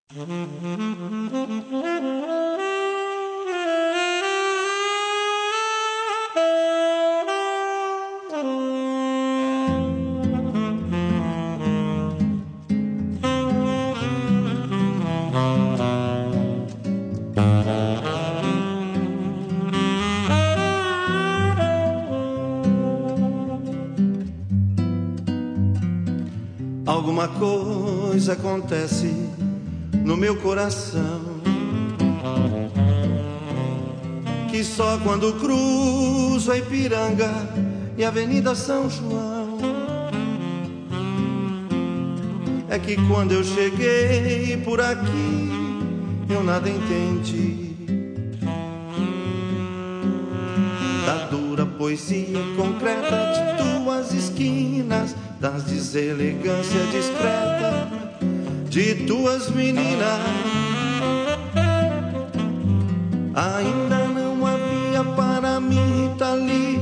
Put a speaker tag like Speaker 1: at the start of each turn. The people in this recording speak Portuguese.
Speaker 1: Alguma coisa acontece no meu coração, que só quando cruzo a Ipiranga e a Avenida São João é que quando eu cheguei por aqui eu nada entendi da dura poesia concreta de tuas esquinas, das deselegância discreta de tuas meninas. Ainda não havia para mim, Rita Lee,